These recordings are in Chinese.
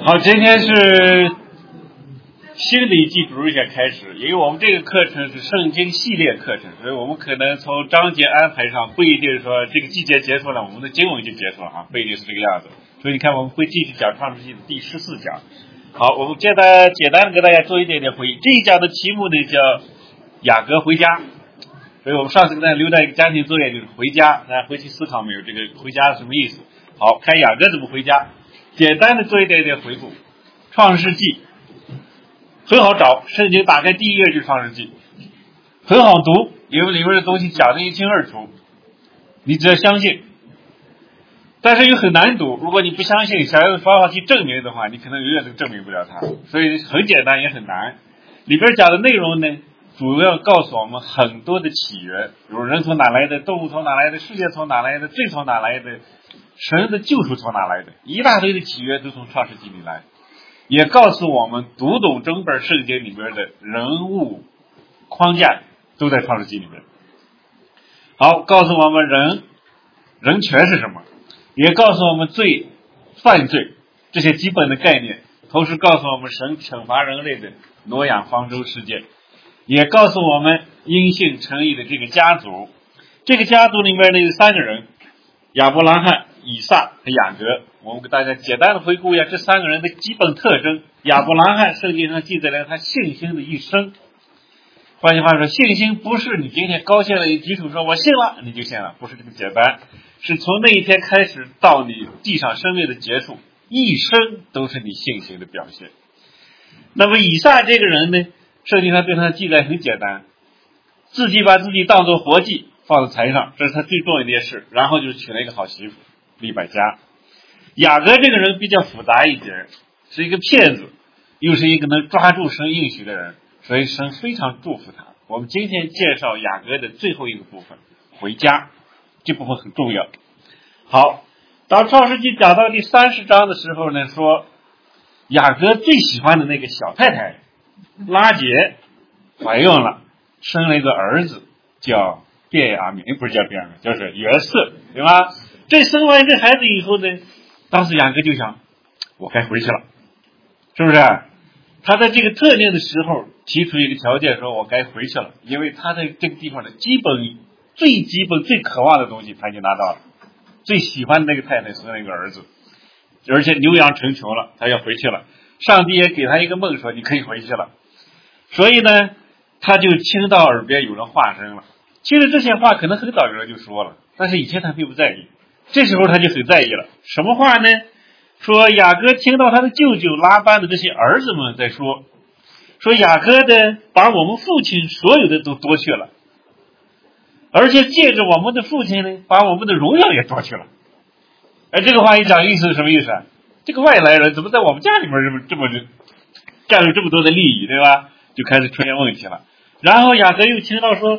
好，今天是新的一季主日学开始，因为我们这个课程是圣经系列课程，所以我们可能从章节安排上不一定说这个季节结束了，我们的经文就结束了啊，不一定是这个样子。所以你看，我们会继续讲创世纪的第14讲。好，我们简单的给大家做一点点回忆。这一讲的题目呢叫雅各回家，所以我们上次给大家留的一个家庭作业就是回家，大家回去思考没有？这个回家是什么意思？好，看雅各怎么回家，简单的做一点点回顾。创世纪很好找，圣经打开第一页就是创世纪，很好读，因为里面的东西讲得一清二楚，你只要相信。但是又很难读，如果你不相信，想用方法去证明的话，你可能永远都证明不了它。所以很简单也很难。里边讲的内容呢，主要告诉我们很多的起源，比如人从哪来的，动物从哪来的，世界从哪来的，罪从哪来的，神的救赎从哪来的，一大堆的起源都从创世纪里来。也告诉我们读懂整本圣经里面的人物框架都在创世纪里面。好，告诉我们人权是什么，也告诉我们罪、犯罪这些基本的概念，同时告诉我们神惩罚人类的挪亚方舟事件，也告诉我们因信称义的这个家族。这个家族里面呢有3个人，亚伯拉罕、以撒和雅各。我们给大家简单的回顾一下这3个人的基本特征。亚伯拉罕圣经上记载了他信心的一生。换句话说，信心不是你今天高兴了一举手说我信了你就信了，不是这么简单，是从那一天开始到你地上生命的结束，一生都是你信心的表现。那么以撒这个人呢，圣经上对他的记载很简单，自己把自己当作活祭放在台上，这是他最重要的一件事，然后就娶了一个好媳妇利百加。雅各这个人比较复杂一点，是一个骗子，又是一个能抓住神应许的人，所以神非常祝福他。我们今天介绍雅各的最后一个部分，回家，这部分很重要。好，当创世纪讲到第30章的时候呢，说雅各最喜欢的那个小太太拉结怀孕了，生了一个儿子叫便雅悯，不是叫便雅悯，就是约瑟，对吧？这生完这孩子以后呢，当时雅各就想我该回去了，是不是？他在这个特定的时候提出一个条件，说我该回去了，因为他在这个地方的最基本最渴望的东西他已经拿到了，最喜欢的那个太太生了一个儿子，而且牛羊成群了，他要回去了。上帝也给他一个梦，说你可以回去了。所以呢，他就听到耳边有人话声了。其实这些话可能很早有人就说了，但是以前他并不在意，这时候他就很在意了。什么话呢？说雅各听到他的舅舅拉班的这些儿子们在说雅各的把我们父亲所有的都夺去了，而且借着我们的父亲呢，把我们的荣耀也夺去了。这个话一讲，意思是什么意思啊？这个外来人怎么在我们家里面这么占有这么多的利益，对吧？就开始出现问题了。然后雅各又听到说，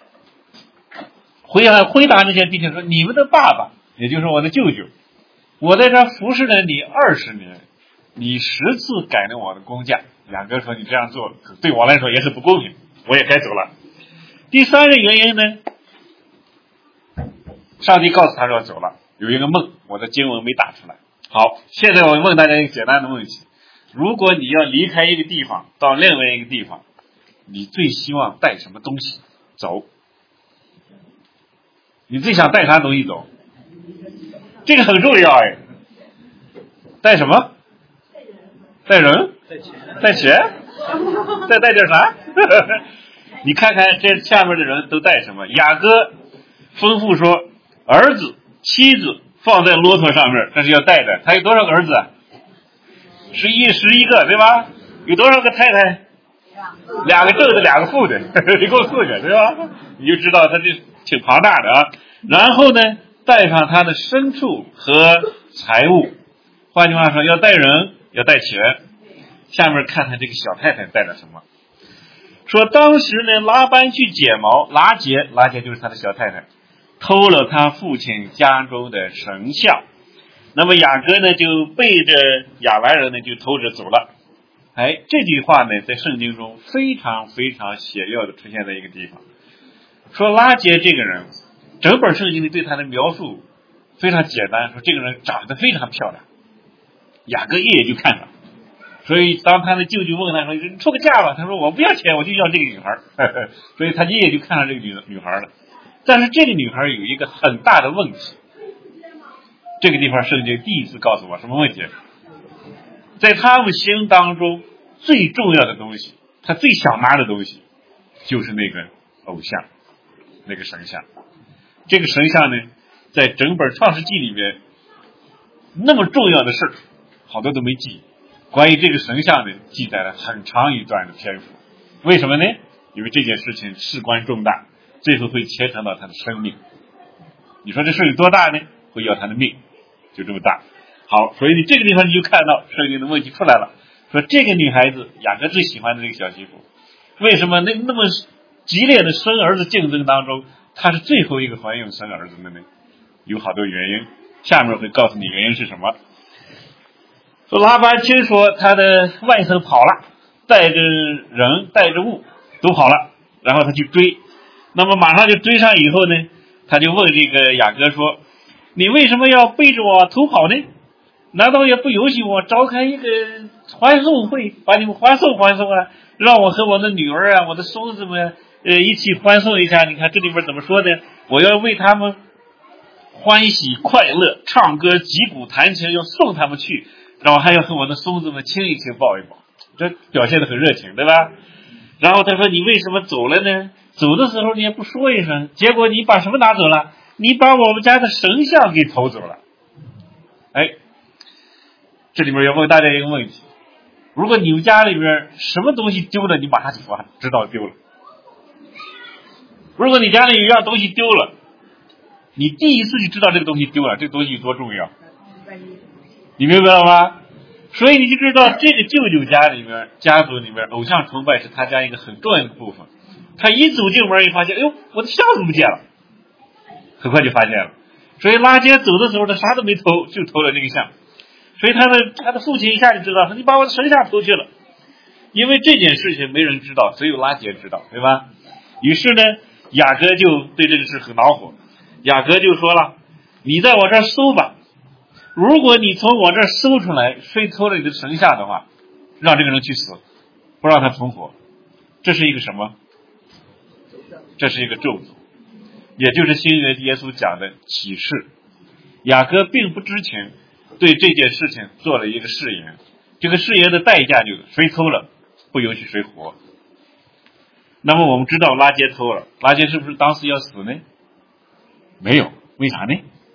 回答那些弟兄说，你们的爸爸，也就是我的舅舅，我在这服侍了你20年，你10次改了我的工价。雅各说，你这样做对我来说也是不公平，我也该走了。第3个原因呢，上帝告诉他说走了，有一个梦，我的经文没打出来。好，现在我问大家一个简单的问题，如果你要离开一个地方到另外一个地方，你最希望带什么东西走？你最想带啥东西走？这个很重要哎。带什么？带人？带钱？再带点啥？你看看这下面的人都带什么？雅各吩咐说，儿子、妻子放在骆驼上面，这是要带的。他有多少个儿子？11个，对吧？有多少个太太？2个正的，2个负的，一共4个，对吧？你就知道他这挺庞大的啊。然后呢，带上他的牲畜和财物。换句话说，要带人，要带钱。下面看看这个小太太带了什么。说当时呢，拉班去解毛，拉结就是他的小太太，偷了他父亲家中的神像。那么雅各呢，就背着亚兰人呢，就偷着走了。这句话呢，在圣经中非常非常写要的出现在一个地方。说拉结这个人，整本圣经里对他的描述非常简单，说这个人长得非常漂亮， 雅各一眼就看上。所以当他的舅舅问他说你出个价吧，他说我不要钱，我就要这个女孩。所以他一眼就看上这个女孩了。但是这个女孩有一个很大的问题，这个地方圣经第一次告诉我什么问题，在他们心当中最重要的东西，他最想拿的东西就是那个偶像，那个神像。这个神像呢，在整本创世纪里面那么重要的事好多都没记。关于这个神像呢，记载了很长一段的篇幅。为什么呢？因为这件事情事关重大，最后会牵扯到他的生命。你说这事有多大呢？会要他的命，就这么大。好，所以你这个地方你就看到圣经的问题出来了，说这个女孩子雅各最喜欢的这个小媳妇，为什么那么激烈的生儿子竞争当中，她是最后一个怀孕生儿子的呢？有好多原因，下面会告诉你原因是什么。说拉班听说他的外甥跑了，带着人带着物都跑了，然后他去追，那么马上就追上以后呢，他就问这个雅各说，你为什么要背着我偷跑呢？难道也不允许我召开一个欢送会，把你们欢送啊，让我和我的女儿啊，我的孙子们一起欢送一下。你看这里边怎么说的，我要为他们欢喜快乐，唱歌击鼓弹琴，要送他们去，然后还要和我的孙子们亲一亲抱一抱，这表现得很热情，对吧？然后他说你为什么走了呢？走的时候你也不说一声，结果你把什么拿走了？你把我们家的神像给偷走了。哎，这里面要问大家一个问题，如果你们家里边什么东西丢了，你马上就知道丢了。如果你家里有一样东西丢了，你第一次就知道这个东西丢了，这个东西有多重要，你明白了吗？所以你就知道这个舅舅家里面家族里面偶像崇拜是他家一个很重要的部分。他一走进门一发现，哎呦，我的像怎么不见了，很快就发现了。所以拉结走的时候他啥都没偷，就偷了那个像。所以他的父亲一下就知道，你把我的神像偷去了。因为这件事情没人知道，只有拉结知道，对吧？于是呢，雅各就对这个事很恼火。雅各就说了，你在我这儿搜吧，如果你从我这儿搜出来谁偷了你的神像的话，让这个人去死，不让他存活。这是一个什么？这是一个咒诅，也就是新约耶稣讲的启示。雅各并不知情，对这件事情做了一个誓言，这个誓言的代价就是谁偷了不允许谁活。那么我们知道拉结偷了，拉结是不是当时要死呢？没有，为啥呢？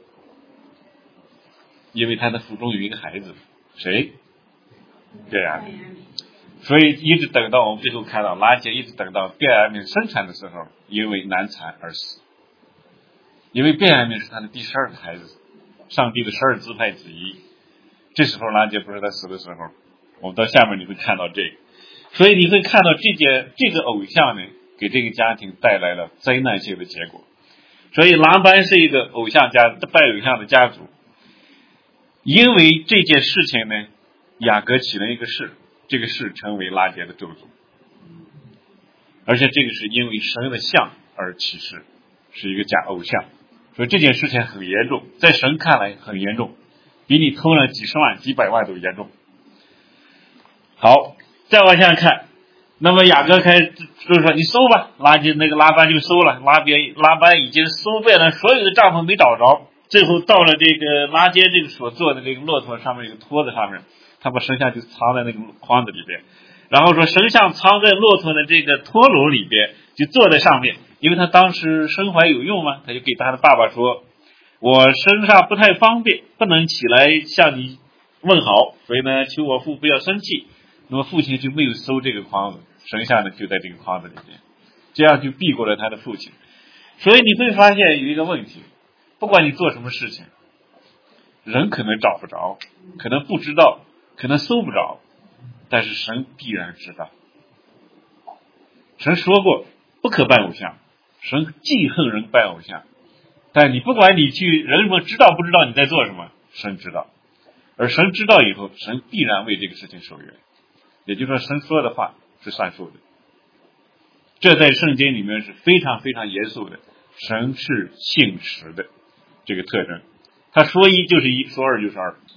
因为他的腹中有一个孩子，谁？便雅悯。所以一直等到我们最后看到拉结，一直等到便雅悯生产的时候，因为难产而死。因为便雅悯是他的第12个孩子，上帝的12支派之一。这时候拉结不是他死的时候，我们到下面你会看到这个。所以你会看到这个偶像呢，给这个家庭带来了灾难性的结果。所以拉班是一个偶像家拜偶像的家族。因为这件事情呢，雅各起了一个誓，这个誓成为拉结的咒诅。而且这个是因为神的像而起誓，是一个假偶像。所以这件事情很严重，在神看来很严重，比你偷了几十万几百万都严重。好，再往下看，那么雅各开始就是说你搜吧，拉班就搜了，拉班已经搜遍了所有的帐篷没找着，最后到了这个拉结这个所做的这个骆驼上面有个托子上面，他把神像就藏在那个筐子里边，然后说神像藏在骆驼的这个托笼里边，就坐在上面。因为他当时身怀有用嘛，他就给他的爸爸说，我身上不太方便，不能起来向你问好，所以呢求我父不要生气。那么父亲就没有收这个筐子，神像呢就在这个筐子里面，这样就避过了他的父亲。所以你会发现有一个问题，不管你做什么事情，人可能找不着，可能不知道，可能搜不着，但是神必然知道。神说过不可拜偶像，神忌恨人拜偶像，但你不管你去人们知道不知道你在做什么，神知道。而神知道以后，神必然为这个事情守约，也就是说神说的话是算数的。这在圣经里面是非常非常严肃的，神是信实的这个特征，他说一就是一，说二就是二。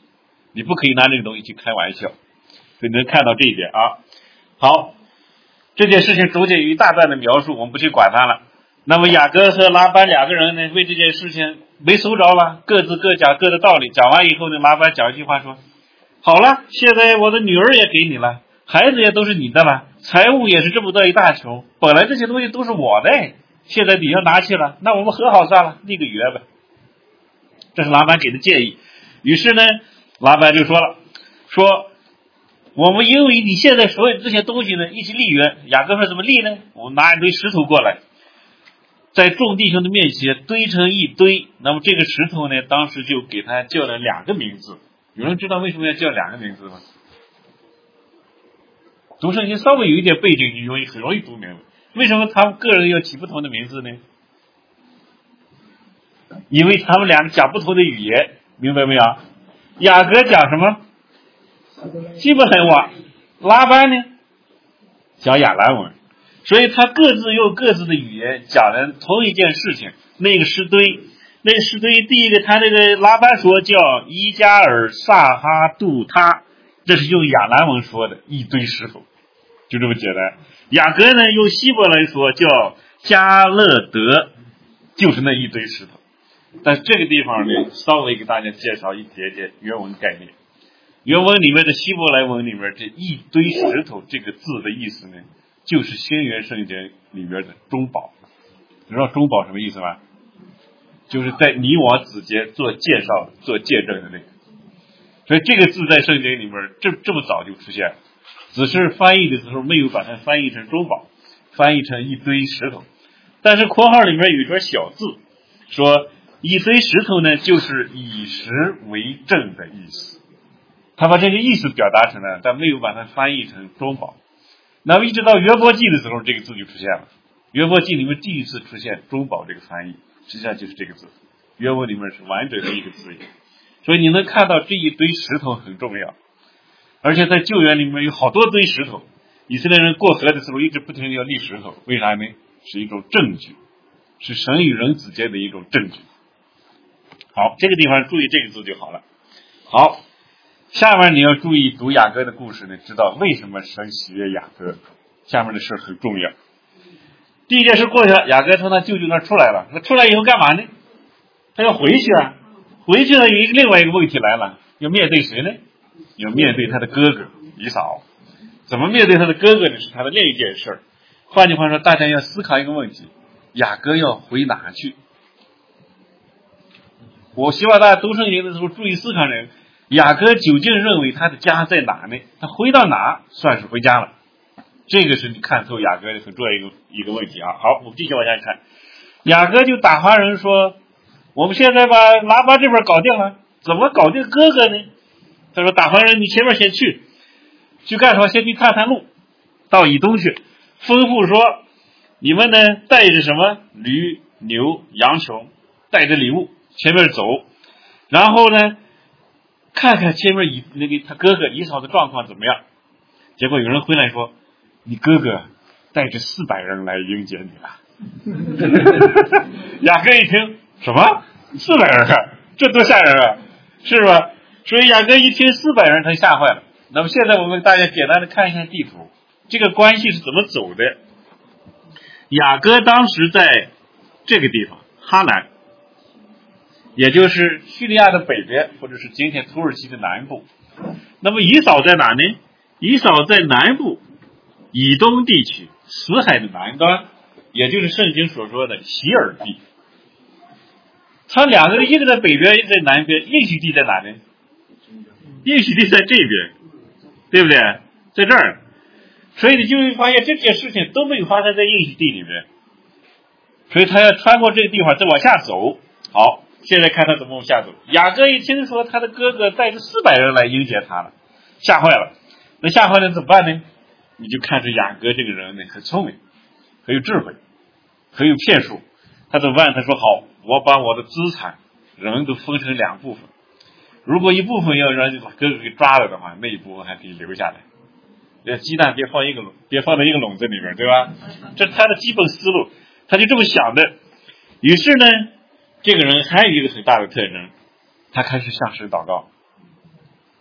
你不可以拿这个东西去开玩笑。所以能看到这一点啊。好，这件事情中间有一大段的描述，我们不去管它了。那么雅各和拉班两个人呢，为这件事情没搜着了，各自各讲各的道理。讲完以后呢，拉班讲一句话说：好了，现在我的女儿也给你了，孩子也都是你的了，财物也是这么多一大穷，本来这些东西都是我的，现在你要拿去了，那我们和好算了，立个约呗。这是拉班给的建议。于是呢，拉班就说了，说我们因为你现在所有这些东西呢，一起立约。雅各说怎么立呢？我们拿一堆石头过来，在众弟兄的面前堆成一堆。那么这个石头呢，当时就给他叫了2个名字。有人知道为什么要叫2个名字吗？读圣经稍微有一点背景，你很容易读明白。为什么他们个人要起不同的名字呢？因为他们2个讲不同的语言，明白没有？雅各讲什么？希伯来话。拉班呢讲亚兰文，所以他各自用各自的语言讲了同一件事情。那个石堆，第一个他那个拉班说叫伊加尔萨哈杜他，这是用亚兰文说的，一堆石头，就这么简单。雅各呢用希伯来说叫加勒德，就是那一堆石头。但这个地方呢，稍微给大家介绍一点点原文概念。原文里面的希伯来文里面这一堆石头这个字的意思呢，就是新约圣经里面的中保。你知道中保什么意思吗？就是在你我之间做介绍做见证的那个。所以这个字在圣经里面这么早就出现了，只是翻译的时候没有把它翻译成中保，翻译成一堆石头。但是括号里面有一段小字说一堆石头呢，就是以石为证的意思。他把这个意思表达成了，但没有把它翻译成中保。那么一直到约伯记的时候，这个字就出现了。约伯记里面第一次出现中保这个翻译，实际上就是这个字。约伯里面是完整的一个字眼。所以你能看到这一堆石头很重要，而且在旧约里面有好多堆石头。以色列人过河的时候一直不停地要立石头，为啥呢？是一种证据，是神与人之间的一种证据。好，这个地方注意这个字就好了。好，下面你要注意读雅各的故事呢，知道为什么神喜悦雅各。下面的事很重要。第一件事过去了，雅各从他舅舅那出来了。那出来以后干嘛呢？他要回去啊。回去了，有另外一个问题来了，要面对谁呢？要面对他的哥哥以扫。怎么面对他的哥哥呢？是他的另一件事。换句话说，大家要思考一个问题：雅各要回哪去？我希望大家读圣经的时候注意思考人，雅各究竟认为他的家在哪呢？他回到哪算是回家了？这个是你看透雅各的很重要一个问题啊。好，我们继续往下看。雅各就打发人说，我们现在把拉巴这边搞定了，怎么搞定哥哥呢？他说打发人你前面先去干什么？先去探探路，到以东去，吩咐说你们呢带着什么驴牛羊穷，带着礼物前面走，然后呢看看前面那个他哥哥以扫的状况怎么样。结果有人回来说，你哥哥带着400人来迎接你了。雅各一听，什么400人啊，这多吓人啊，是吧？所以雅各一听400人，他吓坏了。那么现在我们大家简单的看一下地图，这个关系是怎么走的。雅各当时在这个地方哈兰，也就是叙利亚的北边，或者是今天土耳其的南部。那么以扫在哪呢？以扫在南部以东地区，死海的南端，也就是圣经所说的希尔地。他两个一个在北边，一个在南边。应许地在哪呢？应许地在这边，对不对？在这儿。所以你就会发现这件事情都没有发生在应许地里面，所以他要穿过这个地方再往下走。好，现在看他怎么往下走。雅各一听说他的哥哥带着400人来迎接他了，吓坏了。那吓坏了怎么办呢？你就看这雅各这个人呢，很聪明，很有智慧，很有骗术。他怎么办？他说好，我把我的资产人都分成2部分，如果一部分要让把哥哥给抓了的话，那一部分还可以留下来。鸡蛋别放在一个笼子里面，对吧？这是他的基本思路，他就这么想的。于是呢，这个人还有一个很大的特征，他开始向神祷告。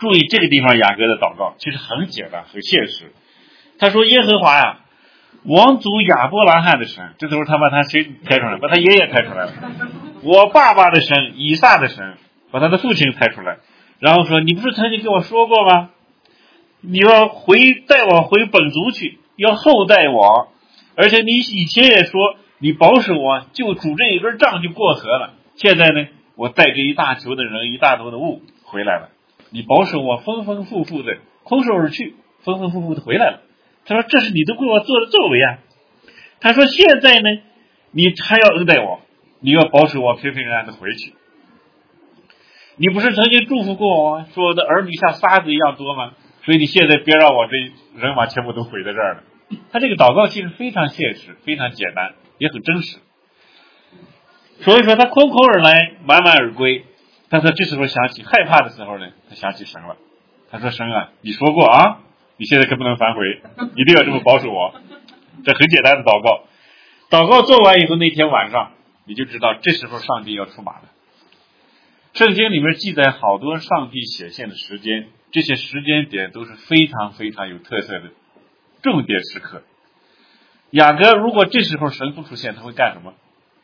注意这个地方雅各的祷告其实很简单很现实。他说耶和华呀，王族亚伯拉罕的神，这时候他把他谁抬出来？把他爷爷抬出来了。我爸爸的神以撒的神，把他的父亲抬出来，然后说你不是曾经跟我说过吗？你要带我回本族去，要后代我，而且你以前也说你保守我，就拄着一根杖就过河了。现在呢，我带着一大球的人，一大头的物回来了，你保守我丰丰富富的空手而去，丰丰富富的回来了。他说这是你都为我做的作为啊。他说现在呢，你还要恩待我，你要保守我平平安安的回去。你不是曾经祝福过我，说我的儿女像沙子一样多吗？所以你现在别让我这人马全部都毁在这儿了。他这个祷告其实非常现实，非常简单，也很真实。所以说他空口而来，满满而归。但是这时候想起害怕的时候呢，他想起神了。他说神啊，你说过啊，你现在可不能反悔，一定要这么保守我。这很简单的祷告。祷告做完以后，那天晚上你就知道这时候上帝要出马了。圣经里面记载好多上帝显现的时间，这些时间点都是非常非常有特色的重点时刻。雅各如果这时候神不出现，他会干什么？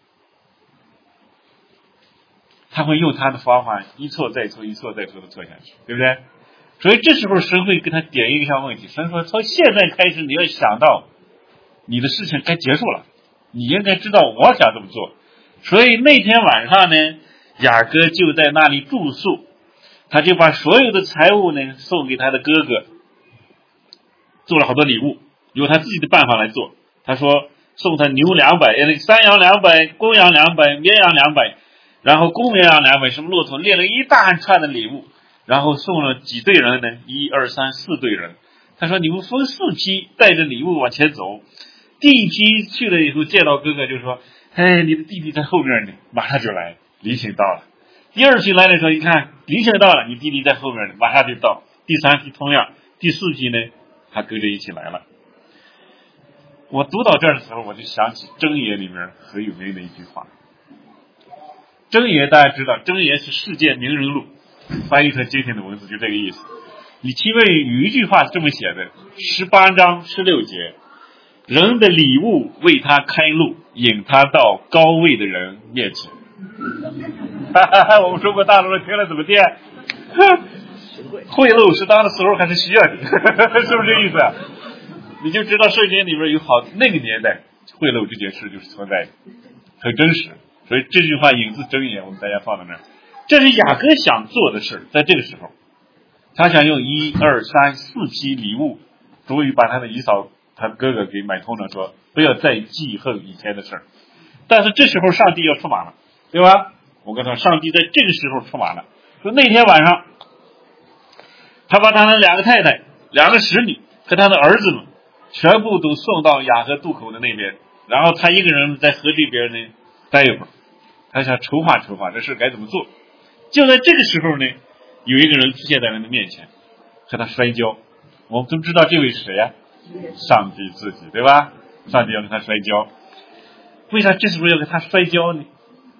他会用他的方法一错再错，一错再错的错下去，对不对？所以这时候神会给他点一项问题，神说从现在开始你要想到你的事情该结束了，你应该知道我想这么做。所以那天晚上呢，雅各就在那里住宿，他就把所有的财物呢送给他的哥哥，做了好多礼物，有他自己的办法来做。他说送他牛200，山羊200，公羊200，绵羊200，然后公绵羊200，什么骆驼，列了一大串的礼物，然后送了几队人呢？1、2、3、4队人。他说你们分4批带着礼物往前走，第一批去了以后见到哥哥就说，哎，你的弟弟在后面呢，马上就来，离请到了。第2批来的时候一看离请到了，你弟弟在后面呢，马上就到。第3批同样，第4批呢他跟着一起来了。我读到这儿的时候，我就想起箴言里面很有名的一句话。箴言大家知道，箴言是世界名人录，翻译成今天的文字就这个意思。你其中有一句话是这么写的，18章16节，人的礼物为他开路，引他到高位的人面前。我们中国大陆人听了怎么念？贿赂适当的时候还是需要你，是不是这意思啊？你就知道圣经里面有那个年代贿赂这件事就是存在的，很真实。所以这句话引自箴言，我们大家放在那儿。这是雅各想做的事，在这个时候他想用1、2、3、4批礼物，终于把他的以扫他哥哥给买通了，说不要再记恨以前的事。但是这时候上帝要出马了，对吧？我跟他说上帝在这个时候出马了，说那天晚上他把他的2个太太、2个使女和他的儿子们全部都送到雅各渡口的那边，然后他一个人在河这边呢待一会儿，他想筹划筹划这事该怎么做。就在这个时候呢，有一个人出现在他的面前，和他摔跤。我们都知道这位是谁呀？上帝自己，对吧？上帝要跟他摔跤。为啥这时候要跟他摔跤呢？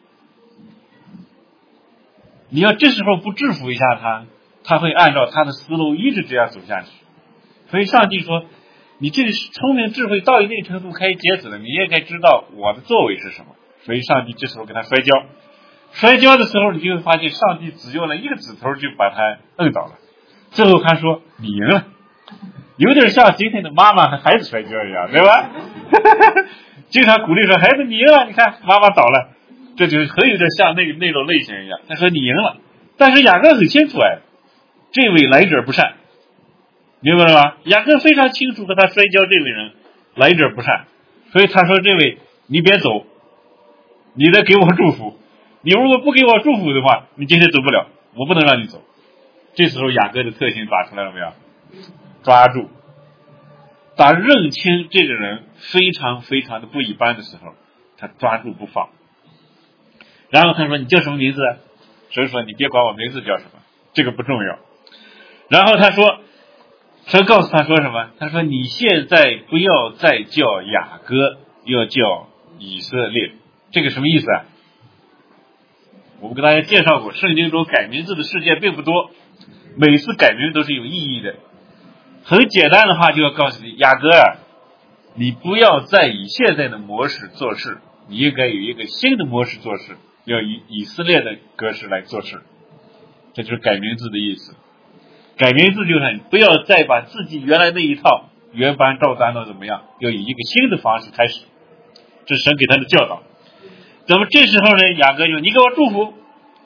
你要这时候不制服一下他，他会按照他的思路一直这样走下去。所以上帝说，你这个聪明智慧到一定程度开结子了，你也该知道我的作为是什么。所以上帝这时候跟他摔跤。摔跤的时候，你就会发现上帝只用了一个指头就把他摁倒了。最后他说你赢了，有点像今天的妈妈和孩子摔跤一样，对吧？经常鼓励说孩子你赢了，你看妈妈倒了，这就很有点像那种类型一样。他说你赢了，但是雅各很清楚这位来者不善，明白了吗？雅各非常清楚和他摔跤这位人来者不善，所以他说这位你别走，你得给我祝福，你如果不给我祝福的话，你今天走不了，我不能让你走。这时候雅各的特性打出来了没有？抓住。当认清这个人非常非常的不一般的时候，他抓住不放。然后他说你叫什么名字？神说你别管我名字叫什么，这个不重要。然后他说，神告诉他说什么？他说你现在不要再叫雅各，要叫以色列。这个什么意思啊？我们给大家介绍过，圣经中改名字的事件并不多， 每次改名都是有意义的。很简单的话就要告诉你，雅各啊，你不要再以现在的模式做事，你应该有一个新的模式做事，要以以色列的格式来做事。这就是改名字的意思。改名字就是你不要再把自己原来那一套原班照单的怎么样，要以一个新的方式开始。这是神给他的教导。那么这时候呢，雅各就你给我祝福，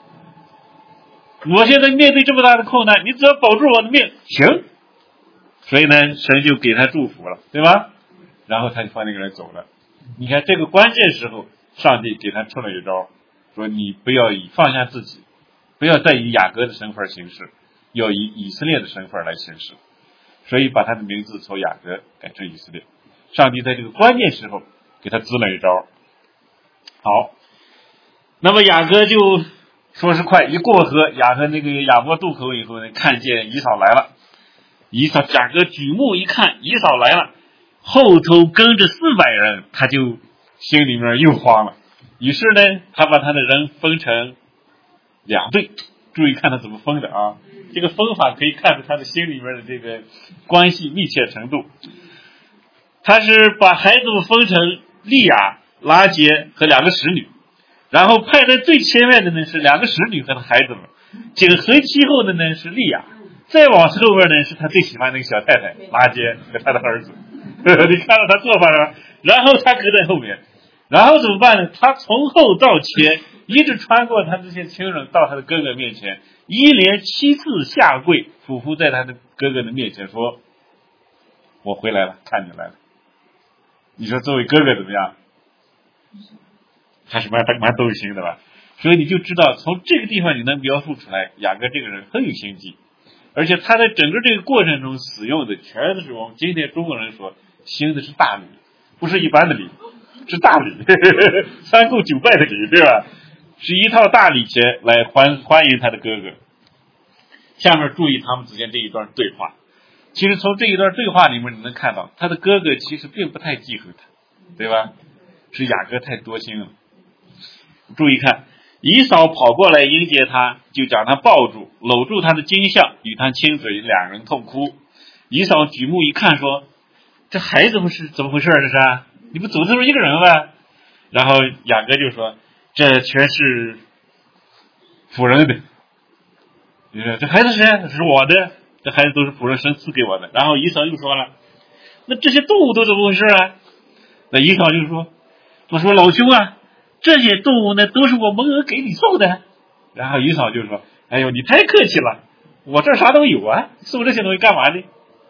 我现在面对这么大的困难，你只要保住我的命，行。所以呢，神就给他祝福了，对吧？然后他就放那个人走了。你看这个关键时候，上帝给他出了一招，说你不要放下自己，不要再以雅各的身份行事，要以以色列的身份来行事。所以把他的名字从雅各改成以色列。上帝在这个关键时候给他支了一招。好，那么雅各就说是快，一过河，那个雅博渡口以后呢，看见以扫来了。雅各举目一看，以扫来了，后头跟着400人，他就心里面又慌了。于是呢，他把他的人分成2队，注意看他怎么分的啊。这个分法可以看出他的心里面的这个关系密切程度。他是把孩子们分成利亚、拉结和2个使女，然后派在最前面的呢是2个使女和孩子们，紧随其后的呢是利亚，再往后边呢是他最喜欢那个小太太拉结和他的儿子。你看到他做法了，然后他跟在后面，然后怎么办呢？他从后到前，一直穿过他这些亲人到他的哥哥面前，一连7次下跪，匍匐在他的哥哥的面前说：“我回来了，看你来了。”你说作为哥哥怎么样？还是蛮动心的吧？所以你就知道从这个地方你能描述出来，雅各这个人很有心机，而且他在整个这个过程中使用的全都是我们今天中国人说行的是大礼，不是一般的礼，是大礼，3叩9拜的礼，对吧？是一套大礼节来欢迎他的哥哥。下面注意他们之间这一段对话。其实从这一段对话里面你能看到，他的哥哥其实并不太记恨他，对吧？是雅各太多心了。注意看，以扫跑过来迎接他，就将他抱住，搂住他的襟项，与他亲嘴，2人痛哭。以扫举目一看，说：“这孩子不是怎么回事？这是你不走这么一个人吗？”然后雅各就说：“这全是仆人的。”你说这孩子是谁？这是我的。这孩子都是仆人神赐给我的。然后以扫又说了：“那这些动物都怎么回事啊？”那以扫就说：“我说老兄啊，这些动物呢都是我蒙恩给你送的。”然后以扫就说：“哎呦，你太客气了，我这儿啥都有啊，送这些东西干嘛呢？”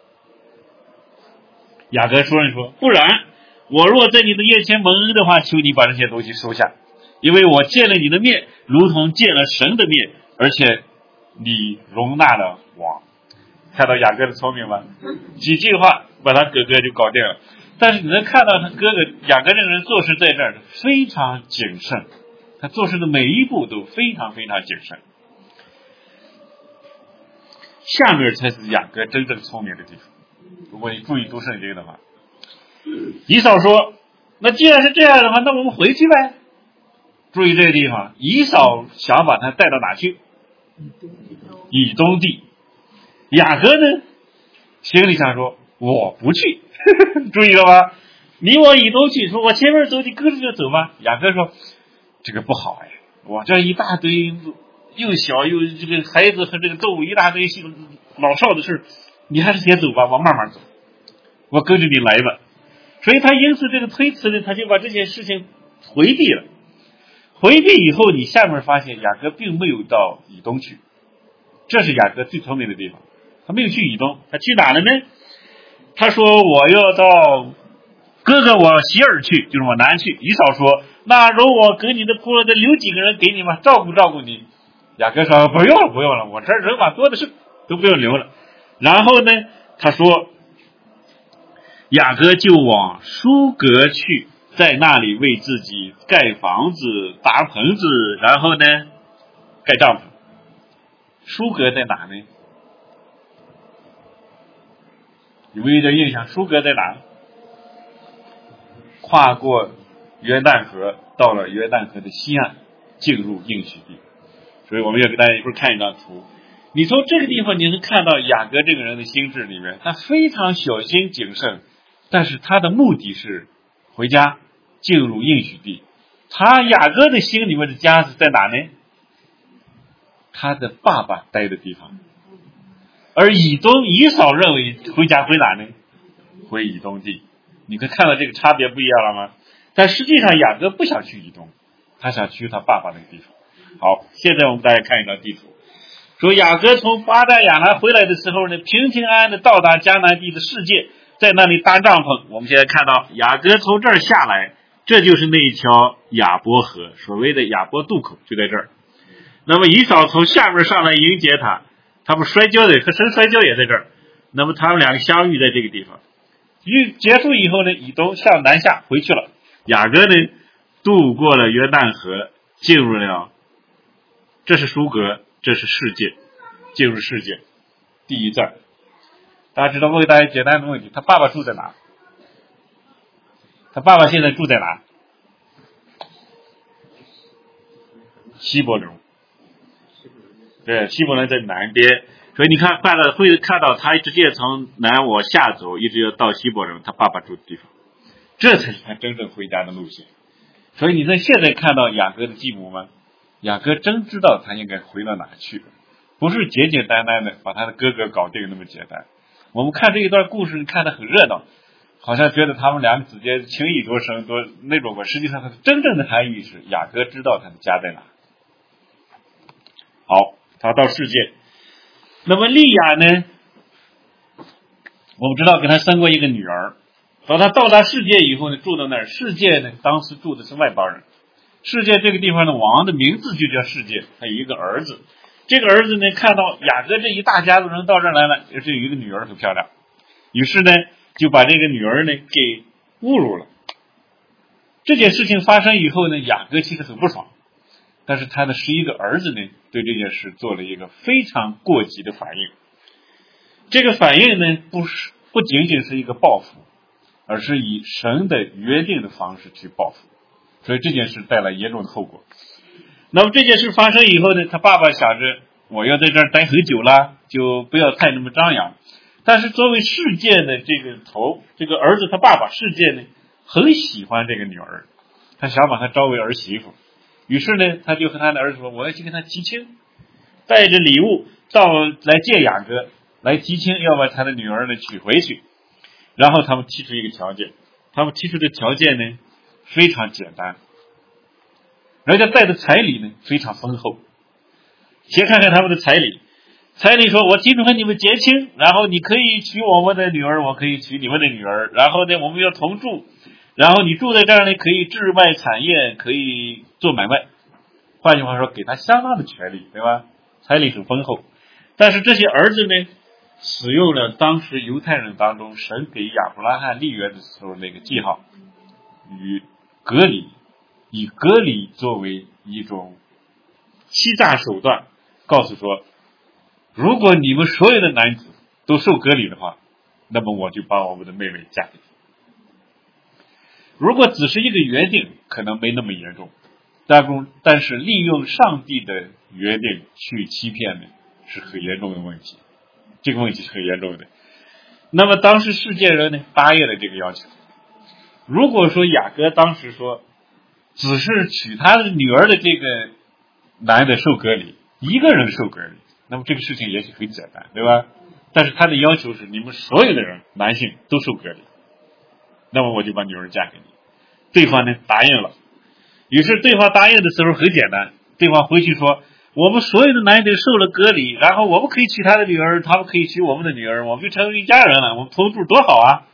雅各说：“不然，我若在你的面前蒙恩的话，求你把这些东西收下，因为我见了你的面，如同见了神的面，而且你容纳了我。”看到雅各的聪明吗？几句话把他哥哥就搞定了。但是你能看到他哥哥雅各这个人做事在这儿非常谨慎，他做事的每一步都非常非常谨慎。下面才是雅各真正聪明的地方。如果你注意读圣经的话，以扫说：“那既然是这样的话，那我们回去呗。”注意这个地方，以扫想把他带到哪去？以东地。雅各呢，心里想说：“我不去。”注意了吧？你往以东去，说我前面走，你跟着就走吧。雅各说：“这个不好哎，我这一大堆又小又这个孩子和这个动物一大堆老少的事，你还是先走吧，我慢慢走，我跟着你来吧。”所以他因此这个推辞呢，他就把这件事情回避了。回避以后，你下面发现雅各并没有到以东去，这是雅各最聪明的地方。他没有去以东，他去哪了呢？他说：“我要到哥哥我席尔去，就是我南去。”以扫说：“那容我给你的仆人再留几个人给你吗？照顾你。”雅各说：“不用了，我这人马多的是，都不用留了。”然后呢，他说雅各就往舒格去，在那里为自己盖房子、搭棚子，然后呢盖帐篷。舒格在哪呢？有没有点印象？舒格在哪？跨过约旦河，到了约旦河的西岸，进入应许地。所以我们要给大家一会儿看一张图。 你从这个地方你能看到雅各这个人的心智里面，他非常小心谨慎，但是他的目的是回家进入应许地。他雅各的心里面的家是在哪呢？他的爸爸待的地方。而以扫认为回家回哪呢？回以东地。你可以看到这个差别不一样了吗？但实际上雅各不想去以东，他想去他爸爸那个地方。好，现在我们大家看一张地图，说雅各从巴旦亚兰回来的时候呢，平平安安的到达迦南地的世界，在那里搭帐篷。我们现在看到雅各从这儿下来，这就是那一条雅伯河，所谓的雅伯渡口就在这儿。那么以扫从下面上来迎接他，他们摔跤的和神摔跤也在这儿。那么他们两个相遇在这个地方。结束以后呢，以东向南下回去了。雅各呢，渡过了约旦河，进入了，这是书格，这是世界，进入世界第一站。大家知道，问大家简单的问题，他爸爸住在哪？他爸爸现在住在哪？希伯伦。对，希伯伦在南边，所以你看会看到他直接从南往下走，一直要到希伯伦他爸爸住的地方，这才是他真正回家的路线。所以你在现在看到雅各的继母吗？雅各真知道他应该回到哪去，不是简简单单的把他的哥哥搞定那么简单。我们看这一段故事看得很热闹，好像觉得他们两个之间情谊多深多那种吧，实际上它真正的含义是雅各知道他的家在哪。好，他到世界。那么利亚呢，我们知道给他生过一个女儿。当他到达世界以后呢，住到那儿。世界呢，当时住的是外邦人。世界这个地方的王的名字就叫世界，他有一个儿子。这个儿子呢，看到雅各这一大家族人到这儿来了，这有一个女儿很漂亮，于是呢就把这个女儿呢给侮辱了。这件事情发生以后呢，雅各其实很不爽，但是他的11个儿子呢，对这件事做了一个非常过激的反应。这个反应呢，不仅仅是一个报复，而是以神的约定的方式去报复，所以这件事带来严重的后果。那么这件事发生以后呢，他爸爸想着我要在这儿待很久了，就不要太那么张扬。但是作为世界的这个头，这个儿子他爸爸世界呢，很喜欢这个女儿，他想把她招为儿媳妇。于是呢，他就和他的儿子说，我要去跟他提亲，带着礼物来见雅各，来提亲，要把他的女儿呢娶回去。然后他们提出一个条件，他们提出的条件呢非常简单，人家带的彩礼呢非常丰厚。先看看他们的彩礼。彩礼说，我提出和你们结亲，然后你可以娶我们的女儿，我可以娶你们的女儿，然后呢我们要同住，然后你住在这儿呢可以置卖产业，可以做买卖。换句话说，给他相当的权利，对吧？彩礼很丰厚。但是这些儿子呢，使用了当时犹太人当中神给亚伯拉罕立约的时候那个记号，与割礼，以割礼作为一种欺诈手段，告诉说，如果你们所有的男子都受割礼的话，那么我就把我们的妹妹嫁给你。如果只是一个约定，可能没那么严重，但是利用上帝的约定去欺骗呢，是很严重的问题。这个问题是很严重的。那么当时世界人呢答应了这个要求。如果说雅各当时说只是娶他的女儿的这个男的受割礼，一个人受割礼，那么这个事情也许很简单，对吧？但是他的要求是你们所有的人男性都受割礼，那么我就把女儿嫁给你。对方呢答应了。于是对方答应的时候很简单，对方回去说，我们所有的男的受了割礼，然后我们可以娶他的女儿，他们可以娶我们的女儿，我们就成为一家人了，我们同住多好啊。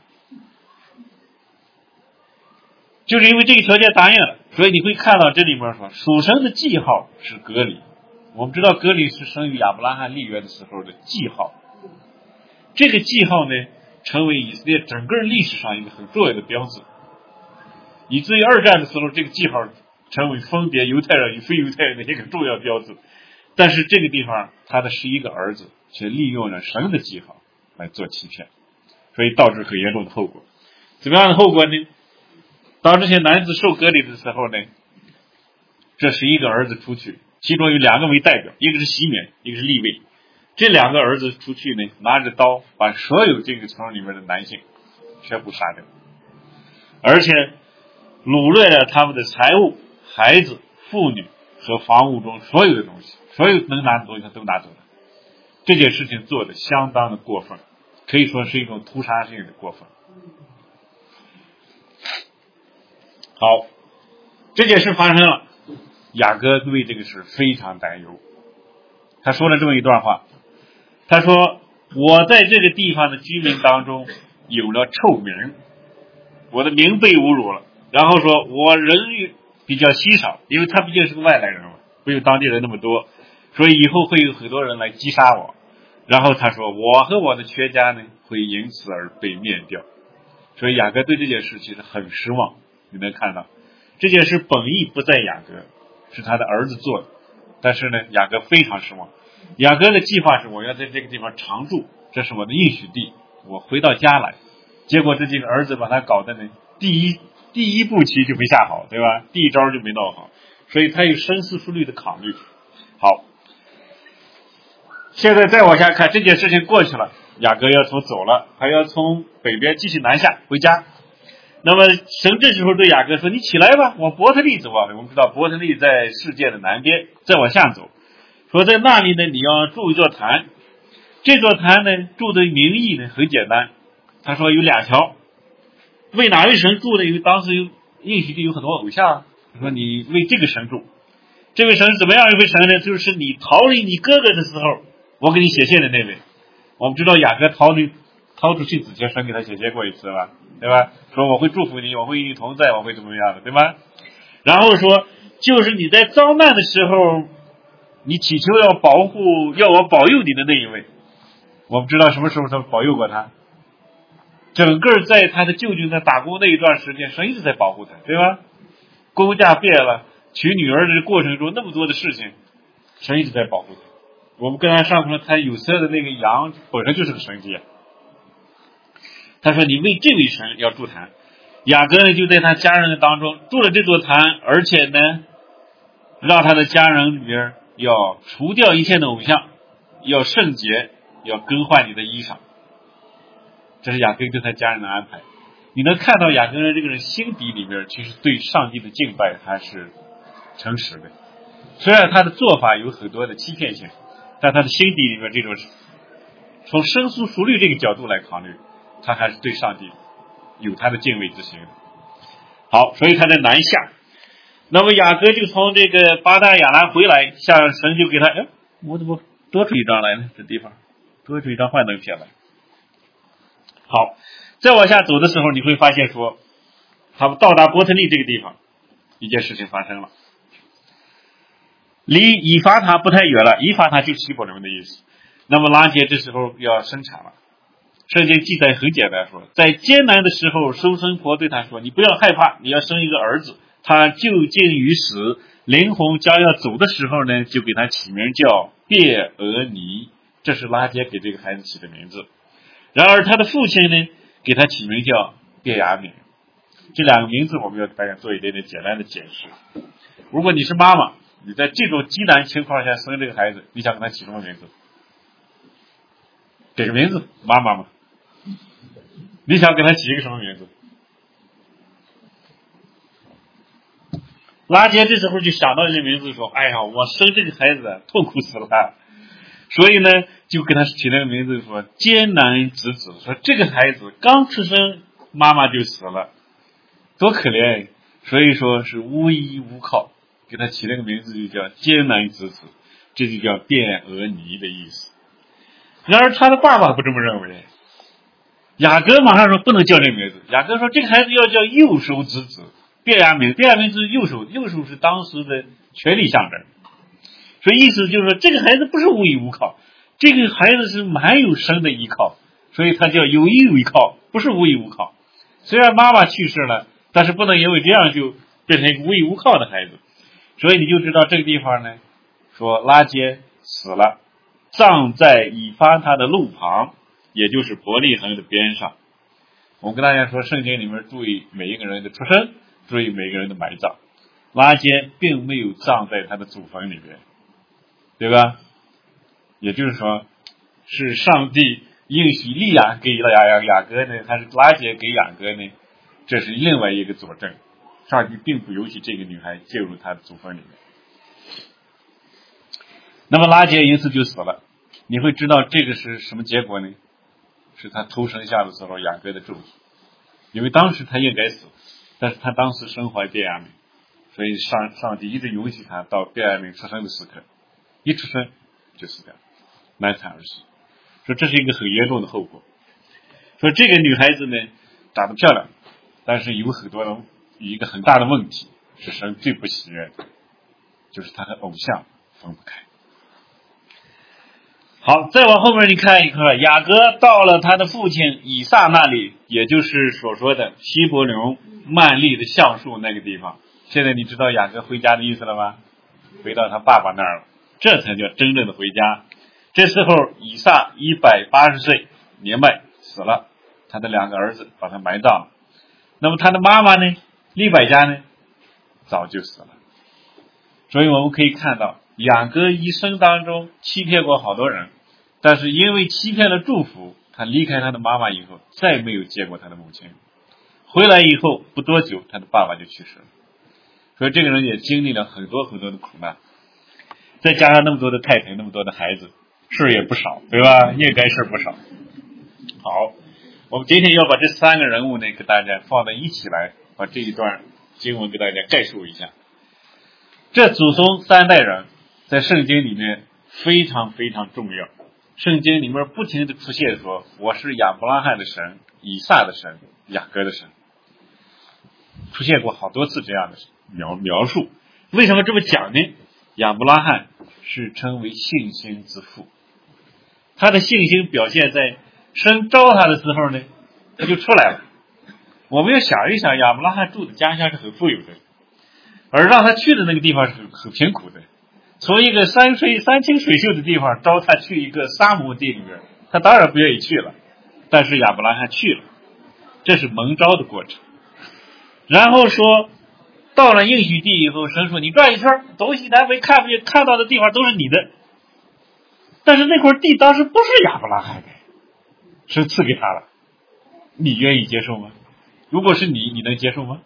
就是因为这个条件答应了，所以你会看到这里面说属神的记号是割礼。我们知道割礼是生于亚伯拉罕立约的时候的记号，这个记号呢成为以色列整个历史上一个很重要的标志，以至于二战的时候这个记号成为分别犹太人与非犹太人的一个重要标志。但是这个地方他的11个儿子却利用了神的记号来做欺骗，所以导致很严重的后果。怎么样的后果呢？当这些男子受割礼的时候呢，这11个儿子出去，其中有2个为代表，一个是西缅，一个是利未。 这2个儿子出去呢，拿着刀把所有这个城里面的男性全部杀掉，而且掳掠了他们的财物、孩子、妇女和房屋中所有的东西，所有能拿的东西他都拿走了。这件事情做的相当的过分，可以说是一种屠杀性的过分。好，这件事发生了，雅各对这个事非常担忧。他说了这么一段话，他说：“我在这个地方的居民当中有了臭名，我的名被侮辱了。然后说我人比较稀少，因为他毕竟是个外来人嘛，没有当地人那么多，所以以后会有很多人来击杀我。然后他说我和我的全家呢会因此而被灭掉。”所以雅各对这件事其实很失望。你能看到这件事本意不在雅各，是他的儿子做的，但是呢雅各非常失望。雅各的计划是我要在这个地方常住，这是我的应许地，我回到家来。结果这几个儿子把他搞得呢第一步棋就没下好，对吧？第一招就没闹好，所以他有深思熟虑的考虑。好，现在再往下看，这件事情过去了，雅各要走了，还要从北边继续南下回家。那么神这时候对雅各说：“你起来吧，往伯特利走啊。”我们知道伯特利在世界的南边，再往下走，说在那里呢，你要筑一座坛。这座坛呢，筑的名义呢很简单，他说有2条。为哪位神筑的？因为当时应许地有很多偶像，他说你为这个神筑。这位神是怎么样一位神呢？就是你逃离你哥哥的时候，我给你写信的那位。我们知道雅各逃出去之前，神给他写信过一次吧，对吧？说我会祝福你，我会与你同在，我会怎么样的，对吧？然后说就是你在遭难的时候，你祈求要我保佑你的那一位。我们知道什么时候他保佑过他？整个在他的舅舅在打工那一段时间，神一直在保护他，对吧？工价变了，娶女儿的过程中那么多的事情，神一直在保护他。我们跟他上课说，他有色的那个羊本身就是个神迹。他说你为这位神要筑坛。雅各呢就在他家人的当中筑了这座坛，而且呢让他的家人里边要除掉一切的偶像，要圣洁，要更换你的衣裳。这是雅各对他家人的安排。你能看到雅各人这个人心底里面其实对上帝的敬拜他是诚实的，虽然他的做法有很多的欺骗性，但他的心底里面这种从深思熟虑这个角度来考虑，他还是对上帝有他的敬畏之心。好，所以他在南下。那么雅各就从这个巴旦亚兰回来，向神就给他，我怎么多出一张来呢？这地方多出一张幻灯片来。好，再往下走的时候，你会发现说，他们到达伯特利这个地方，一件事情发生了。离以法他不太远了，以法他就是希伯伦的意思。那么拉结这时候要生产了。圣经记载很简单说，在艰难的时候，收生婆对他说：“你不要害怕，你要生一个儿子。他就近于死，灵魂将要走的时候呢，就给他起名叫别俄尼，这是拉结给这个孩子起的名字。然而他的父亲呢，给他起名叫便雅悯。这2个名字我们要大家做一点点简单的解释。如果你是妈妈，你在这种极难情况下生这个孩子，你想给他起什么名字？给个名字，妈妈嘛。你想给他起一个什么名字？拉结这时候就想到一个名字，说：“哎呀，我生这个孩子痛苦死了。”所以呢，就给他起了个名字，说艰难之子。说这个孩子刚出生，妈妈就死了，多可怜！所以说是无依无靠，给他起了个名字，就叫艰难之子，这就叫便俄尼的意思。然而他的爸爸不这么认为，雅各马上说不能叫这个名字。雅各说这个孩子要叫右手之子，便雅悯。便雅悯是右手，右手是当时的权力象征。所以意思就是说，这个孩子不是无依无靠，这个孩子是蛮有神的依靠，所以他叫有依无靠，不是无依无靠。虽然妈妈去世了，但是不能因为这样就变成一个无依无靠的孩子。所以你就知道这个地方呢，说拉结死了，葬在以法他的路旁，也就是伯利恒的边上。我们跟大家说，圣经里面注意每一个人的出生，注意每一个人的埋葬。拉结并没有葬在他的祖坟里边，对吧？也就是说， 是上帝应许利亚给雅各呢，还是拉结给雅各呢？这是另外一个佐证。上帝并不允许这个女孩介入他的祖坟里面。那么拉结因此就死了。你会知道这个是什么结果呢？是他投生下的时候雅各的咒诅。因为当时他应该死，但是他当时身怀便雅悯，所以上帝一直允许他到便雅悯出生的时刻，一出生就死掉，难产而死。说这是一个很严重的后果。说这个女孩子呢长得漂亮，但是有一个很大的问题，是神最不喜悦的，就是她和偶像分不开。好，再往后面你看一看，雅各到了他的父亲以撒那里，也就是所说的希伯伦曼利的橡树那个地方。现在你知道雅各回家的意思了吗？回到他爸爸那儿了，这才叫真正的回家。这时候以撒180岁年迈死了，他的2个儿子把他埋葬了。那么他的妈妈呢，利百加呢，早就死了。所以我们可以看到雅各一生当中欺骗过好多人，但是因为欺骗了祝福，他离开他的妈妈以后再没有见过他的母亲。回来以后不多久他的爸爸就去世了。所以这个人也经历了很多很多的苦难，再加上那么多的太太，那么多的孩子，事也不少，对吧？应该事不少。好，我们今天要把这3个人物呢给大家放在一起来，把这一段经文给大家概述一下。这祖宗3代人在圣经里面非常非常重要。圣经里面不停的出现说，我是亚伯拉罕的神，以撒的神，雅各的神，出现过好多次这样的描述。为什么这么讲呢？亚伯拉罕是称为信心之父，他的信心表现在神召他的时候呢，他就出来了。我们要想一想，亚伯拉罕住的家乡是很富有的，而让他去的那个地方是很贫苦的。从一个山清水秀的地方招他去一个沙漠地里面，他当然不愿意去了，但是亚伯拉罕去了，这是蒙召的过程。然后说到了应许地以后，神说你转一圈，东西南北看到的地方都是你的。但是那块地当时不是亚伯拉罕的，是赐给他了，你愿意接受吗？如果是你能接受吗？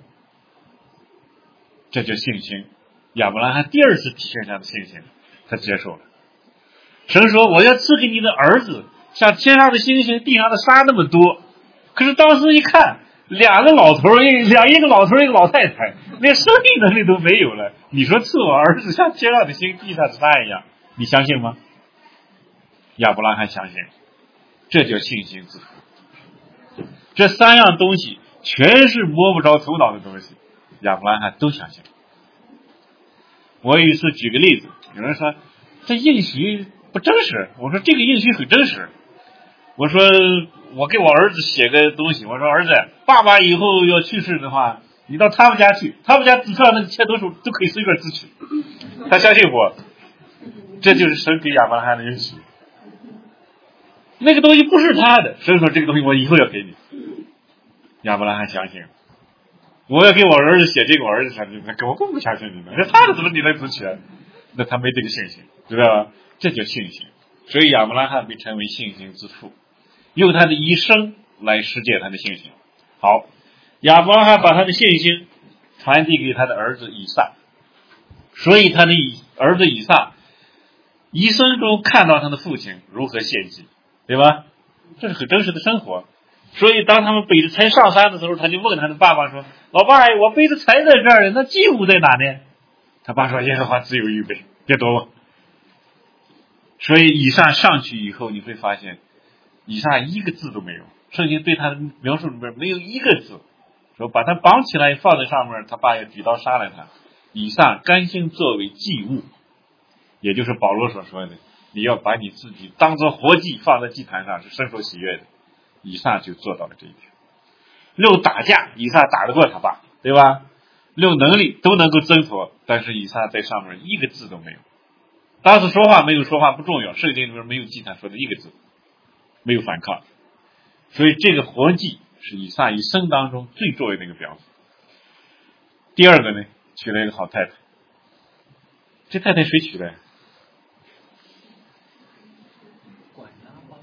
这就信心。亚伯拉罕第2次体现他的信心，他接受了。神说我要赐给你的儿子像天上的星星地上的沙那么多。可是当时一看，2个老头，一个老头一个老太太，连生育能力都没有了，你说赐我儿子像天上的星地上的沙一样，你相信吗？亚伯拉罕相信，这叫信心之父。这3样东西全是摸不着头脑的东西，亚伯拉罕都相信。我有一次举个例子，有人说这应许不真实，我说这个应许很真实。我说我给我儿子写个东西，我说儿子，爸爸以后要去世的话，你到他们家去，他们家纸上那个钱都可以随便支取。他相信我，这就是神给亚伯拉罕的应许。那个东西不是他的，神说这个东西我以后要给你。亚伯拉罕相信，我要给我儿子写这个，我儿子相信，那我更不相信你们，那他的怎么你能支取？那他没这个信心，知道吧？这叫信心。所以亚伯拉罕被称为信心之父，用他的一生来实践他的信心。好，亚伯拉罕把他的信心传递给他的儿子以撒，所以他的儿子以撒一生中看到他的父亲如何献祭，对吧？这是很真实的生活。所以当他们背着柴上山的时候，他就问他的爸爸说，老爸，我背着柴在这儿，那祭物在哪呢？他爸说，耶和华自有预备，别躲我。所以以撒上去以后，你会发现以撒一个字都没有，圣经对他的描述里面没有一个字，说把他绑起来放在上面，他爸要举刀杀了他。以撒甘心作为祭物，也就是保罗所说的，你要把你自己当作活祭放在祭坛上，是深受喜悦的。以撒就做到了这一点。论打架，以撒打得过他爸，对吧？论能力都能够征服，但是以撒在上面一个字都没有。当时说话没有说话不重要，圣经里面没有记他说的一个字，没有反抗。所以这个活祭是以撒一生当中最重要的一个标志。第二个呢，娶了一个好太太。这太太谁娶的？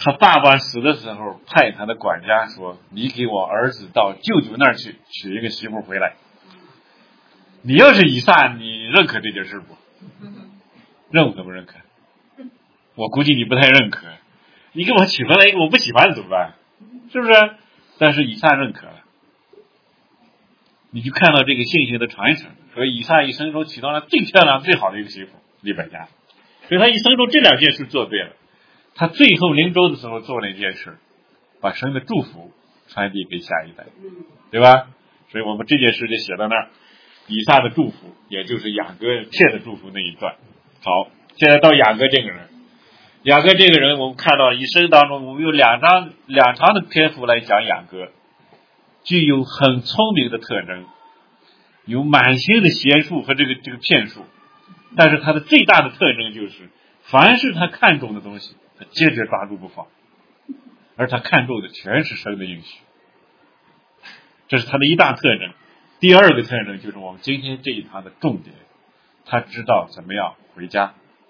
他爸爸死的时候派他的管家说，你给我儿子到舅舅那儿去娶一个媳妇回来。你要是以撒，你认可这件事不？认可不认可？我估计你不太认可。你给我娶回来一个我不喜欢怎么办？是不是？但是以撒认可了，你就看到这个信心的传承。所以以撒一生中娶到了最漂亮最好的一个媳妇利百加，所以他一生中这2件事做对了。他最后临终的时候做了一件事，把神的祝福传递给下一代，对吧？所以我们这件事就写到那儿，以撒的祝福，也就是雅各妾的祝福那一段。好，现在到雅各这个人，雅各这个人我们看到一生当中，我们有两长的篇幅来讲雅各，具有很聪明的特征，有满心的贤术和这个骗术，但是他的最大的特征就是凡是他看重的东西他坚决抓住不放，而他看重的全是神的应许，这是他的一大特征。第二个特征就是我们今天这一堂的重点，他知道怎么样回家。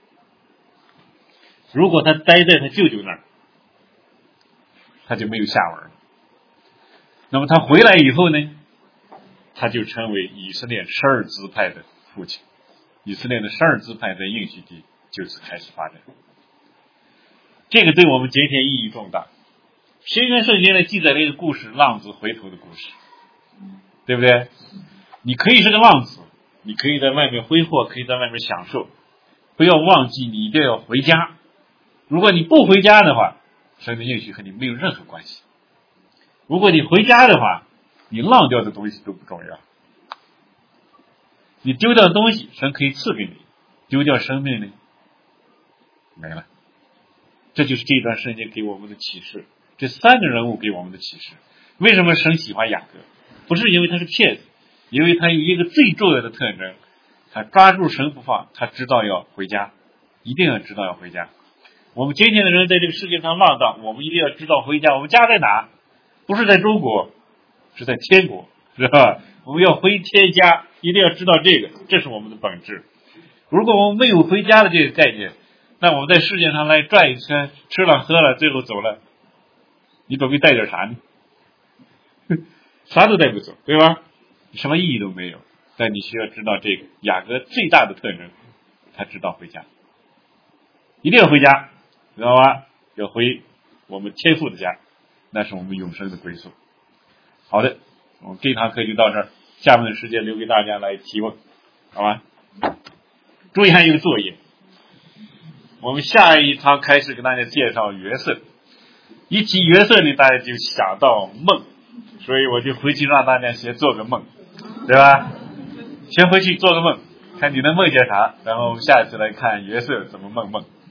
如果他待在他舅舅那儿，他就没有下文了。那么他回来以后呢，他就成为以色列12支派的父亲，以色列的12支派在应许地就此开始发展。这个对我们今天意义重大。新约圣经呢记载了一个故事，浪子回头的故事，对不对？你可以是个浪子，你可以在外面挥霍，可以在外面享受，不要忘记你一定要回家。如果你不回家的话，神的应许和你没有任何关系。如果你回家的话，你浪掉的东西都不重要，你丢掉的东西神可以赐给你，丢掉生命呢没了。这就是这段圣经给我们的启示，这3个人物给我们的启示。为什么神喜欢雅各？不是因为他是骗子，因为他有一个最重要的特征，他抓住神不放，他知道要回家，一定要知道要回家。我们今天的人在这个世界上浪荡，我们一定要知道回家。我们家在哪？不是在中国，是在天国，是吧？我们要回天家，一定要知道这个，这是我们的本质。如果我们没有回家的这个概念，那我们在世界上来转一圈，吃了喝了，最后走了，你准备带点啥呢？啥都带不走，对吧？什么意义都没有。但你需要知道这个雅各最大的特征，他知道回家，一定要回家，知道吗？要回我们天父的家，那是我们永生的归宿。好的，我们这堂课就到这儿，下面的时间留给大家来提问，好吧？注意看一个作业，我们下一堂开始给大家介绍约瑟。一提约瑟呢，大家就想到梦，所以我就回去让大家先做个梦，对吧？先回去做个梦，看你能梦见啥，然后下一次来看约瑟怎么梦。